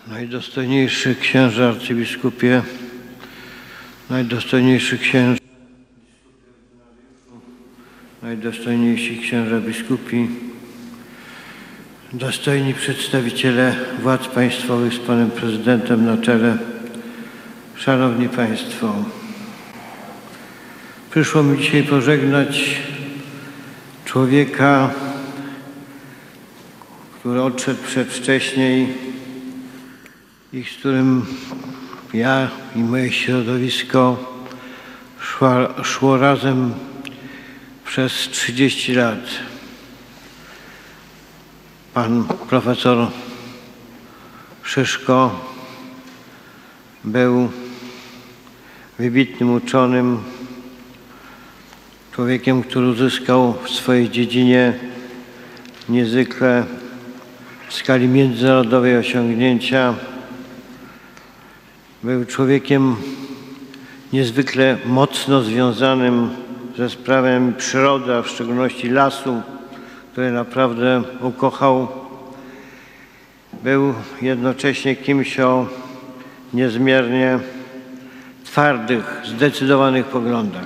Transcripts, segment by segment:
Najdostojniejszy księże arcybiskupie, najdostojniejszy księże, najdostojniejsi księża biskupi, dostojni przedstawiciele władz państwowych z panem prezydentem na czele, szanowni państwo, przyszło mi dzisiaj pożegnać człowieka, który odszedł przedwcześniej i z którym ja i moje środowisko szło razem przez 30 lat. Pan profesor Szyszko był wybitnym uczonym, człowiekiem, który uzyskał w swojej dziedzinie niezwykle w skali międzynarodowej osiągnięcia. Był człowiekiem niezwykle mocno związanym ze sprawami przyrody, a w szczególności lasu, który naprawdę ukochał. Był jednocześnie kimś o niezmiernie twardych, zdecydowanych poglądach.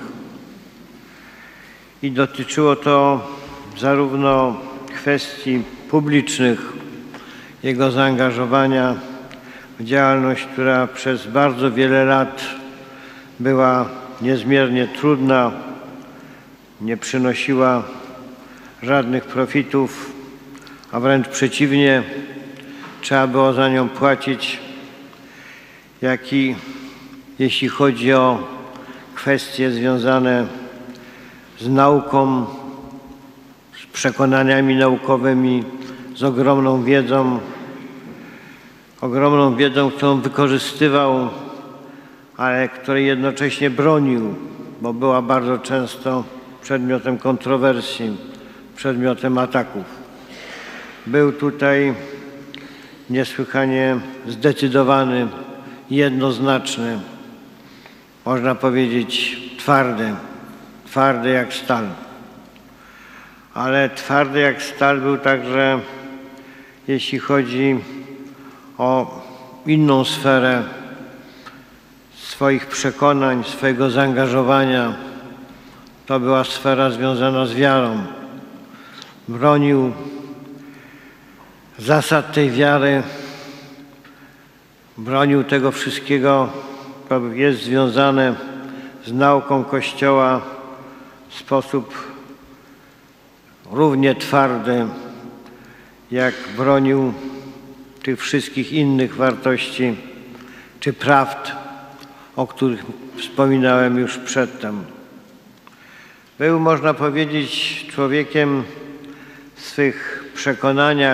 I dotyczyło to zarówno kwestii publicznych, jego zaangażowania w działalność, która przez bardzo wiele lat była niezmiernie trudna, nie przynosiła żadnych profitów, a wręcz przeciwnie, trzeba było za nią płacić, jak i jeśli chodzi o kwestie związane z nauką, z przekonaniami naukowymi, z ogromną wiedzą, którą wykorzystywał, ale której jednocześnie bronił, bo była bardzo często przedmiotem kontrowersji, przedmiotem ataków. Był tutaj niesłychanie zdecydowany, jednoznaczny, można powiedzieć twardy jak stal. Ale twardy jak stal był także, jeśli chodzi o inną sferę swoich przekonań, swojego zaangażowania. To była sfera związana z wiarą. Bronił zasad tej wiary, bronił tego wszystkiego, co jest związane z nauką Kościoła w sposób równie twardy, jak bronił tych wszystkich innych wartości czy prawd, o których wspominałem już przedtem. Był, można powiedzieć, człowiekiem w swych przekonaniach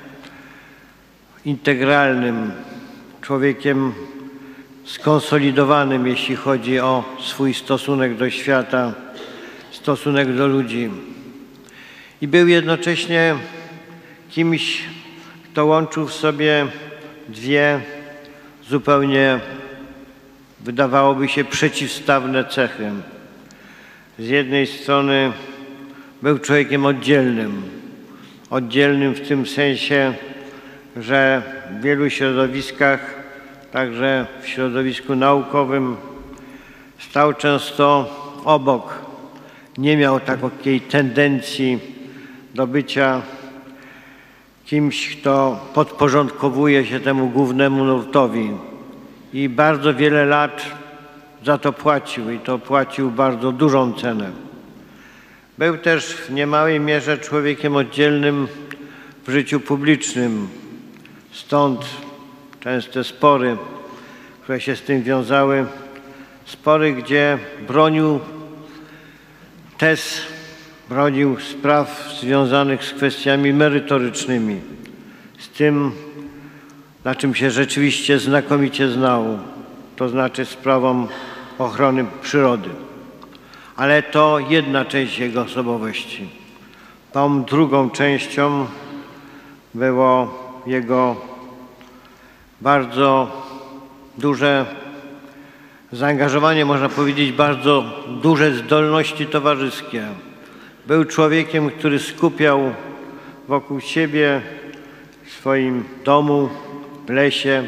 integralnym, człowiekiem skonsolidowanym, jeśli chodzi o swój stosunek do świata, stosunek do ludzi. I był jednocześnie kimś, kto łączył w sobie dwie zupełnie, wydawałoby się, przeciwstawne cechy. Z jednej strony był człowiekiem oddzielnym w tym sensie, że w wielu środowiskach, także w środowisku naukowym, stał często obok. Nie miał takiej tendencji do bycia kimś, kto podporządkowuje się temu głównemu nurtowi. I bardzo wiele lat za to płacił i to płacił bardzo dużą cenę. Był też w niemałej mierze człowiekiem oddzielnym w życiu publicznym. Stąd częste spory, które się z tym wiązały. Spory, gdzie bronił tez, bronił spraw związanych z kwestiami merytorycznymi, z tym, na czym się rzeczywiście znakomicie znał, to znaczy sprawą ochrony przyrody. Ale to jedna część jego osobowości. Tą drugą częścią było jego bardzo duże zaangażowanie, można powiedzieć, bardzo duże zdolności towarzyskie. Był człowiekiem, który skupiał wokół siebie w swoim domu lesie.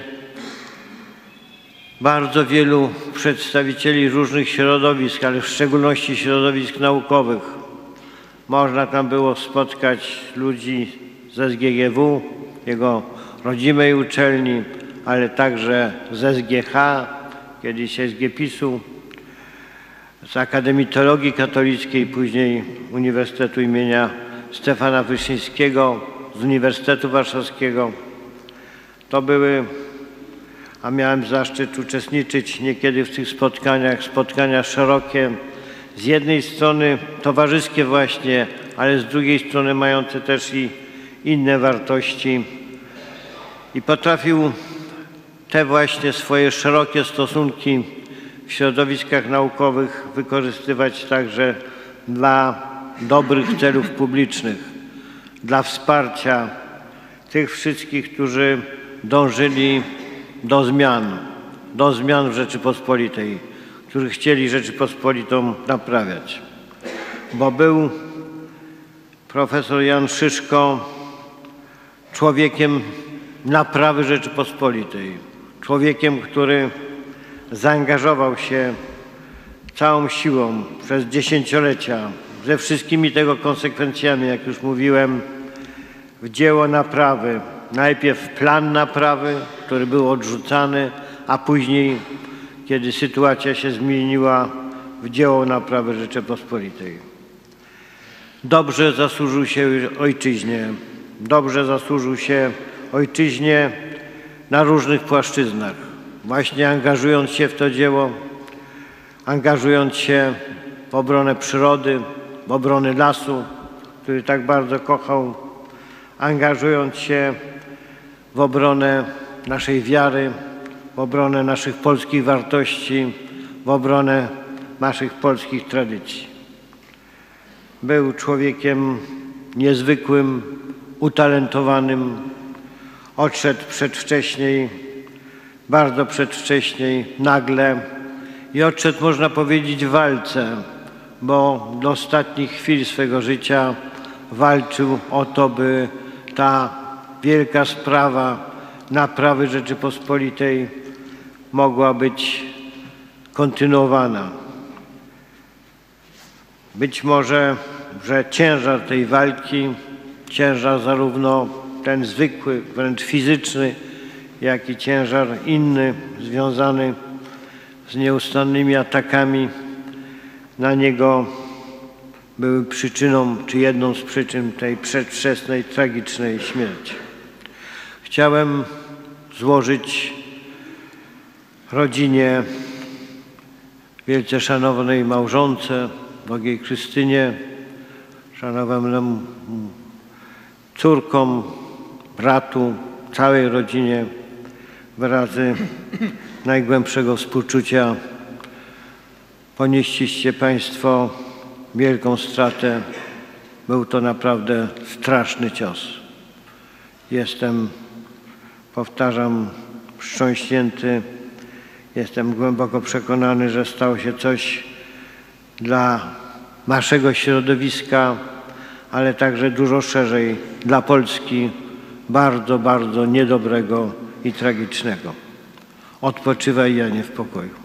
Bardzo wielu przedstawicieli różnych środowisk, ale w szczególności środowisk naukowych. Można tam było spotkać ludzi z SGGW, jego rodzimej uczelni, ale także z SGH, kiedyś SGPiS-u, z Akademii Teologii Katolickiej, później Uniwersytetu imienia Stefana Wyszyńskiego, z Uniwersytetu Warszawskiego. To były, a miałem zaszczyt uczestniczyć niekiedy w tych spotkaniach, spotkania szerokie, z jednej strony towarzyskie właśnie, ale z drugiej strony mające też i inne wartości. I potrafił te właśnie swoje szerokie stosunki w środowiskach naukowych wykorzystywać także dla dobrych celów publicznych, dla wsparcia tych wszystkich, którzy dążyli do zmian w Rzeczypospolitej, którzy chcieli Rzeczypospolitą naprawiać. Bo był profesor Jan Szyszko człowiekiem naprawy Rzeczypospolitej, człowiekiem, który zaangażował się całą siłą przez dziesięciolecia, ze wszystkimi tego konsekwencjami, jak już mówiłem, w dzieło naprawy. Najpierw plan naprawy, który był odrzucany, a później, kiedy sytuacja się zmieniła, w dzieło naprawy Rzeczypospolitej. Dobrze zasłużył się ojczyźnie. Dobrze zasłużył się ojczyźnie na różnych płaszczyznach. Właśnie angażując się w to dzieło, angażując się w obronę przyrody, w obronę lasu, który tak bardzo kochał, angażując się w obronę naszej wiary, w obronę naszych polskich wartości, w obronę naszych polskich tradycji. Był człowiekiem niezwykłym, utalentowanym. Odszedł przedwcześniej, bardzo przedwcześniej, nagle i odszedł, można powiedzieć, w walce, bo do ostatnich chwil swego życia walczył o to, by ta wielka sprawa naprawy Rzeczypospolitej mogła być kontynuowana. Być może, że ciężar tej walki, ciężar zarówno ten zwykły, wręcz fizyczny, jak i ciężar inny, związany z nieustannymi atakami na niego, były przyczyną, czy jedną z przyczyn tej przedwczesnej, tragicznej śmierci. Chciałem złożyć rodzinie, wielce szanownej małżonce, drogiej Krystynie, szanownym córkom, bratu, całej rodzinie wyrazy najgłębszego współczucia. Ponieśliście Państwo wielką stratę. Był to naprawdę straszny cios. Jestem, powtarzam, wstrząśnięty. Jestem głęboko przekonany, że stało się coś dla naszego środowiska, ale także dużo szerzej dla Polski bardzo, bardzo niedobrego i tragicznego. Odpoczywaj, Janie, w pokoju.